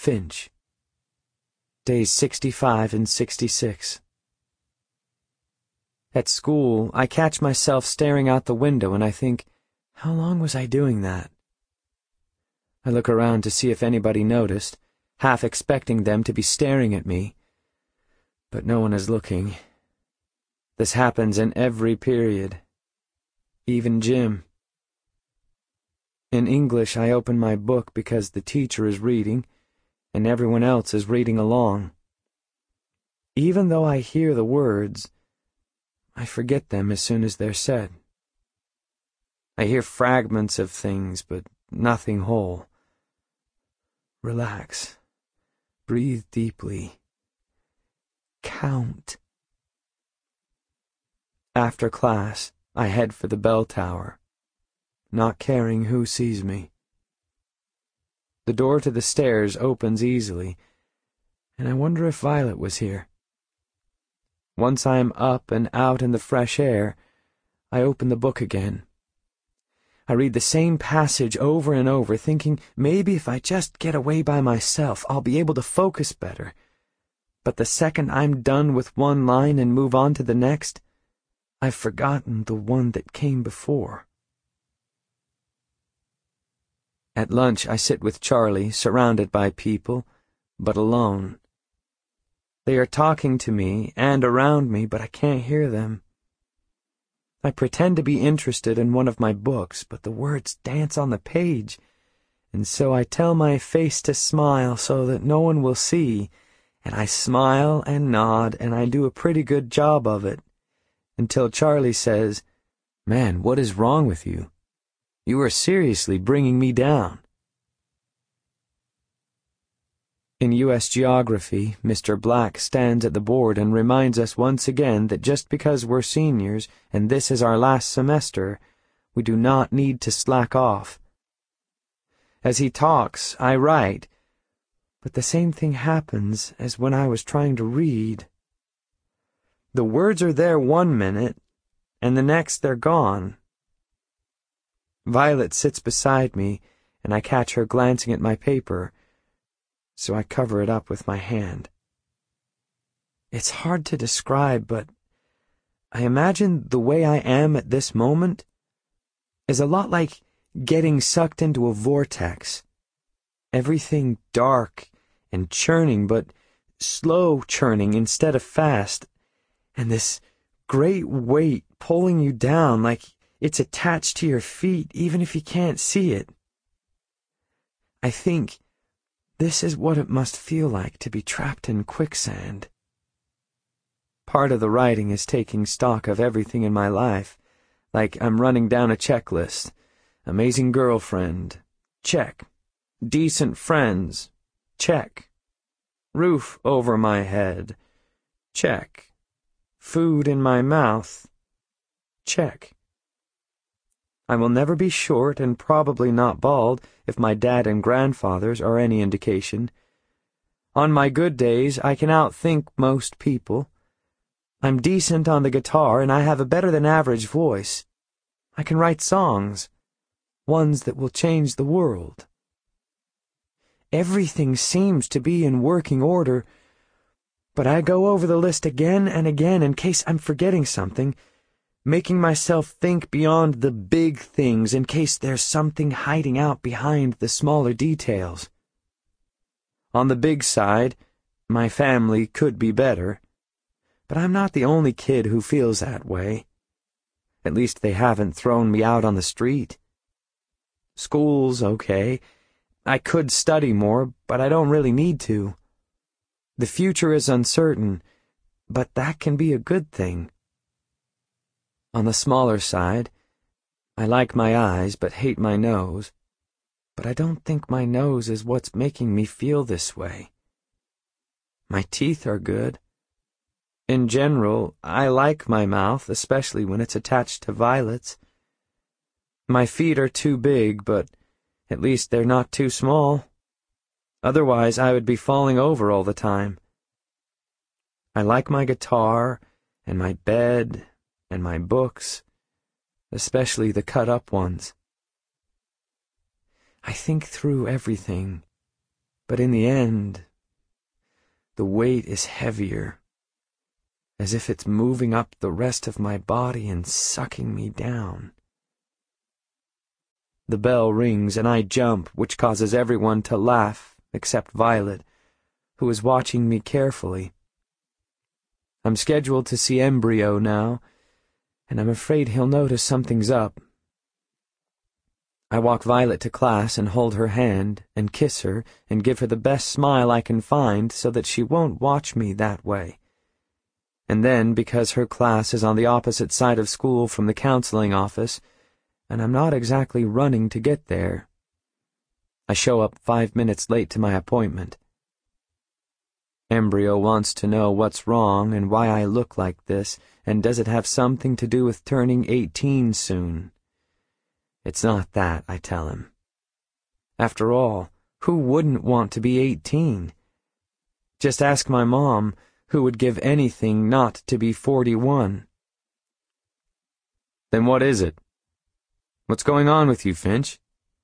Finch. Days 65 and 66. At school, I catch myself staring out the window and I think, how long was I doing that? I look around to see if anybody noticed, half expecting them to be staring at me. But no one is looking. This happens in every period. Even Jim. In English, I open my book because the teacher is reading, and everyone else is reading along. Even though I hear the words, I forget them as soon as they're said. I hear fragments of things, but nothing whole. Relax. Breathe deeply. Count. After class, I head for the bell tower, not caring who sees me. The door to the stairs opens easily, and I wonder if Violet was here. Once I am up and out in the fresh air, I open the book again. I read the same passage over and over, thinking maybe if I just get away by myself, I'll be able to focus better. But the second I'm done with one line and move on to the next, I've forgotten the one that came before. At lunch, I sit with Charlie, surrounded by people, but alone. They are talking to me and around me, but I can't hear them. I pretend to be interested in one of my books, but the words dance on the page, and so I tell my face to smile so that no one will see, and I smile and nod, and I do a pretty good job of it, until Charlie says, "Man, what is wrong with you? You are seriously bringing me down." In U.S. Geography, Mr. Black stands at the board and reminds us once again that just because we're seniors and this is our last semester, we do not need to slack off. As he talks, I write, but the same thing happens as when I was trying to read. The words are there one minute, and the next they're gone. Violet sits beside me, and I catch her glancing at my paper, so I cover it up with my hand. It's hard to describe, but I imagine the way I am at this moment is a lot like getting sucked into a vortex. Everything dark and churning, but slow churning instead of fast, and this great weight pulling you down like it's attached to your feet even if you can't see it. I think this is what it must feel like to be trapped in quicksand. Part of the writing is taking stock of everything in my life, like I'm running down a checklist. Amazing girlfriend, check. Decent friends, check. Roof over my head, check. Food in my mouth, check. I will never be short and probably not bald, if my dad and grandfathers are any indication. On my good days, I can outthink most people. I'm decent on the guitar, and I have a better-than-average voice. I can write songs, ones that will change the world. Everything seems to be in working order, but I go over the list again and again in case I'm forgetting something, making myself think beyond the big things in case there's something hiding out behind the smaller details. On the big side, my family could be better, but I'm not the only kid who feels that way. At least they haven't thrown me out on the street. School's okay. I could study more, but I don't really need to. The future is uncertain, but that can be a good thing. On the smaller side, I like my eyes but hate my nose, but I don't think my nose is what's making me feel this way. My teeth are good. In general, I like my mouth, especially when it's attached to Violet's. My feet are too big, but at least they're not too small. Otherwise, I would be falling over all the time. I like my guitar and my bed and my books, especially the cut-up ones. I think through everything, But in the end, the weight is heavier, as if it's moving up the rest of my body and sucking me down. The bell rings and I jump, which causes everyone to laugh, except Violet, who is watching me carefully. I'm scheduled to see Embryo now, and I'm afraid he'll notice something's up. I walk Violet to class and hold her hand and kiss her and give her the best smile I can find so that she won't watch me that way. And then, because her class is on the opposite side of school from the counseling office, and I'm not exactly running to get there, I show up 5 minutes late to my appointment. Embryo wants to know what's wrong and why I look like this, and does it have something to do with turning 18 soon? It's not that, I tell him. After all, who wouldn't want to be 18? Just ask my mom, who would give anything not to be 41. Then what is it? What's going on with you, Finch?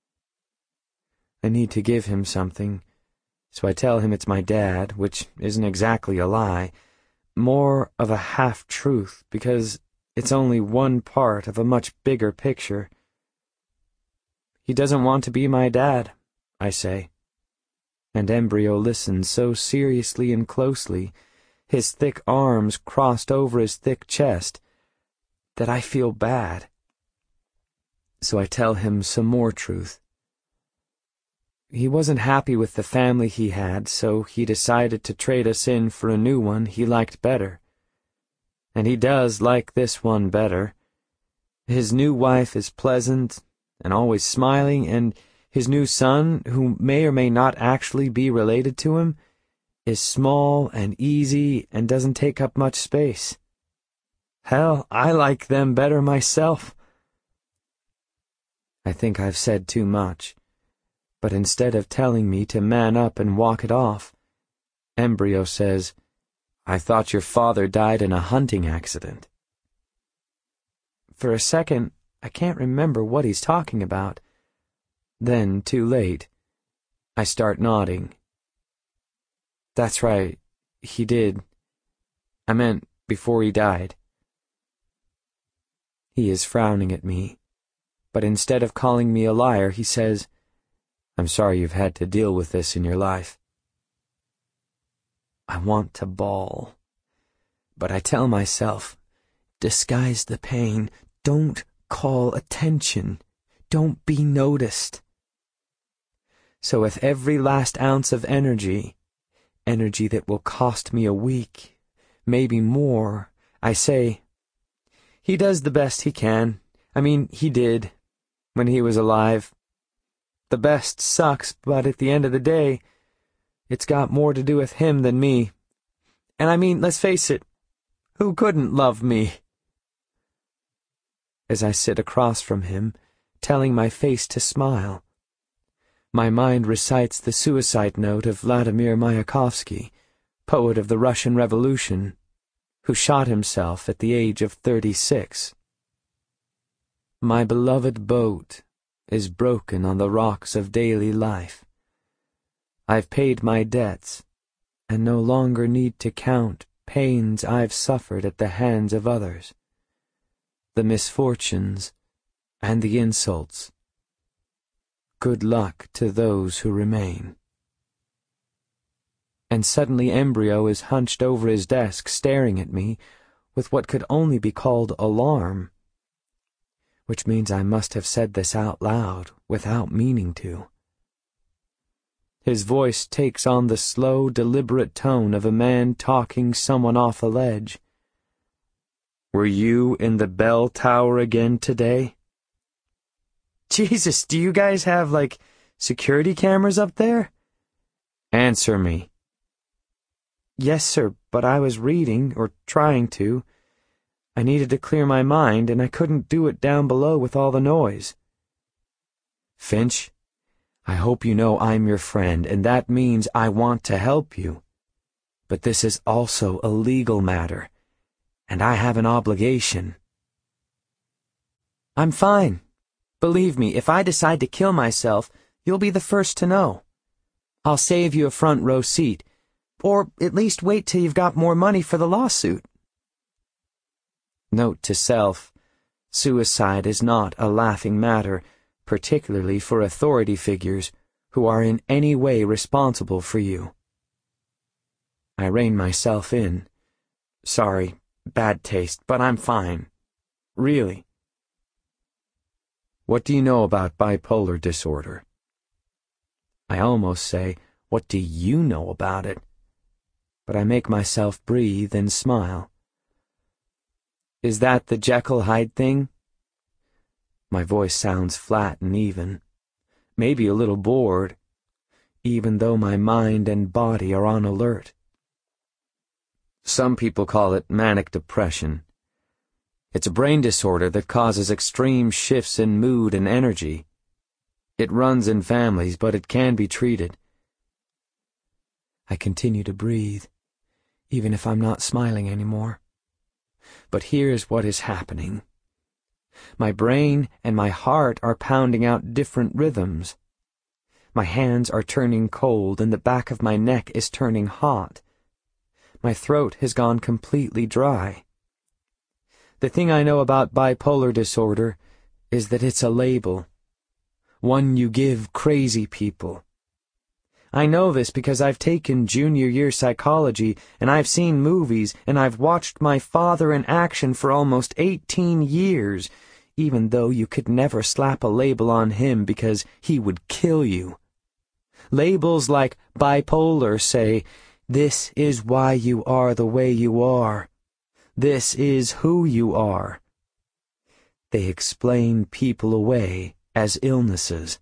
I need to give him something, so I tell him it's my dad, which isn't exactly a lie, more of a half-truth, because it's only one part of a much bigger picture. He doesn't want to be my dad, I say, and Embryo listens so seriously and closely, his thick arms crossed over his thick chest, that I feel bad. So I tell him some more truth. He wasn't happy with the family he had, so he decided to trade us in for a new one he liked better. And he does like this one better. His new wife is pleasant and always smiling, and his new son, who may or may not actually be related to him, is small and easy and doesn't take up much space. Hell, I like them better myself. I think I've said too much, but instead of telling me to man up and walk it off, Embryo says, "I thought your father died in a hunting accident." For a second, I can't remember what he's talking about. Then, too late, I start nodding. That's right, he did. I meant before he died. He is frowning at me, but instead of calling me a liar, he says, "I'm sorry you've had to deal with this in your life." I want to bawl, but I tell myself, disguise the pain, don't call attention, don't be noticed. So with every last ounce of energy that will cost me a week, maybe more, I say, he does the best he can. I mean, he did, when he was alive. The best sucks, but at the end of the day, it's got more to do with him than me. And I mean, let's face it, who couldn't love me? As I sit across from him, telling my face to smile, my mind recites the suicide note of Vladimir Mayakovsky, poet of the Russian Revolution, who shot himself at the age of 36. My beloved boat is broken on the rocks of daily life. I've paid my debts, and no longer need to count pains I've suffered at the hands of others, the misfortunes and the insults. Good luck to those who remain. And suddenly Embryo is hunched over his desk, staring at me with what could only be called alarm, which means I must have said this out loud without meaning to. His voice takes on the slow, deliberate tone of a man talking someone off a ledge. "Were you in the bell tower again today?" Jesus, do you guys have, security cameras up there? Answer me. Yes, sir, but I was reading, or trying to. I needed to clear my mind, and I couldn't do it down below with all the noise. Finch, I hope you know I'm your friend, and that means I want to help you. But this is also a legal matter, and I have an obligation. I'm fine. Believe me, if I decide to kill myself, you'll be the first to know. I'll save you a front row seat. Or at least wait till you've got more money for the lawsuit. Note to self, suicide is not a laughing matter, particularly for authority figures who are in any way responsible for you. I rein myself in. Sorry, bad taste, but I'm fine. Really. What do you know about bipolar disorder? I almost say, what do you know about it? But I make myself breathe and smile. Is that the Jekyll-Hyde thing? My voice sounds flat and even, maybe a little bored, even though my mind and body are on alert. Some people call it manic depression. It's a brain disorder that causes extreme shifts in mood and energy. It runs in families, but it can be treated. I continue to breathe, even if I'm not smiling anymore. But here's what is happening. My brain and my heart are pounding out different rhythms. My hands are turning cold and the back of my neck is turning hot. My throat has gone completely dry. The thing I know about bipolar disorder is that it's a label, one you give crazy people. I know this because I've taken junior year psychology, and I've seen movies, and I've watched my father in action for almost 18 years, even though you could never slap a label on him because he would kill you. Labels like bipolar say, this is why you are the way you are. This is who you are. They explain people away as illnesses.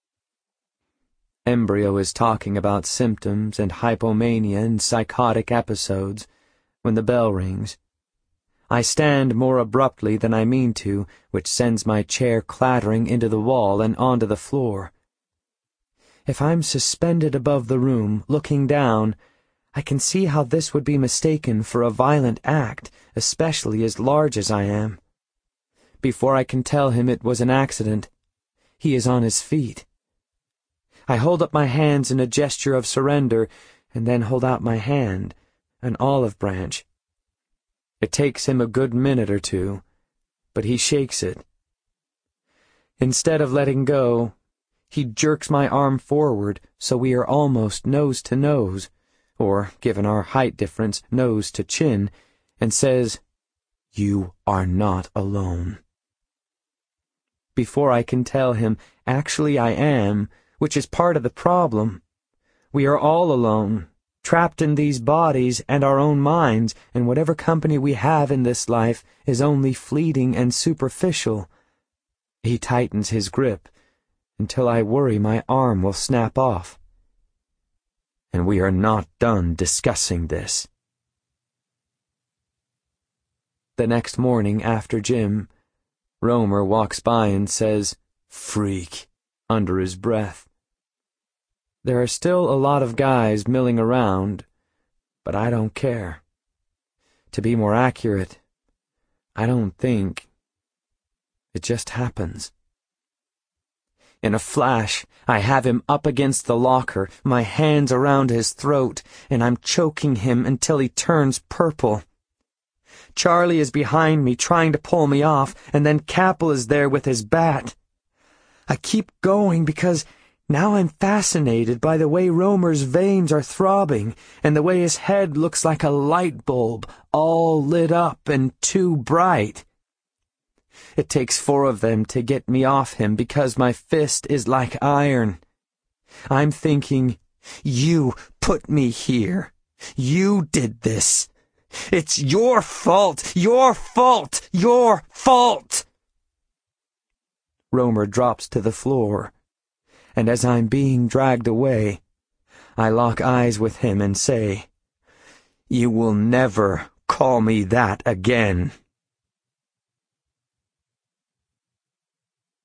Embryo is talking about symptoms and hypomania and psychotic episodes when the bell rings. I stand more abruptly than I mean to, which sends my chair clattering into the wall and onto the floor. If I'm suspended above the room, looking down, I can see how this would be mistaken for a violent act, especially as large as I am. Before I can tell him it was an accident, he is on his feet. I hold up my hands in a gesture of surrender, and then hold out my hand, an olive branch. It takes him a good minute or two, but he shakes it. Instead of letting go, he jerks my arm forward so we are almost nose to nose, or, given our height difference, nose to chin, and says, "You are not alone." Before I can tell him, actually I am, which is part of the problem. We are all alone, trapped in these bodies and our own minds, and whatever company we have in this life is only fleeting and superficial. He tightens his grip until I worry my arm will snap off. And we are not done discussing this. The next morning after gym, Romer walks by and says, "Freak," under his breath. There are still a lot of guys milling around, but I don't care. To be more accurate, I don't think. It just happens. In a flash, I have him up against the locker, my hands around his throat, and I'm choking him until he turns purple. Charlie is behind me, trying to pull me off, and then Capel is there with his bat. I keep going because now I'm fascinated by the way Romer's veins are throbbing, and the way his head looks like a light bulb, all lit up and too bright. It takes 4 of them to get me off him because my fist is like iron. I'm thinking, you put me here. You did this. It's your fault, your fault, your fault. Romer drops to the floor, and as I'm being dragged away, I lock eyes with him and say, "You will never call me that again."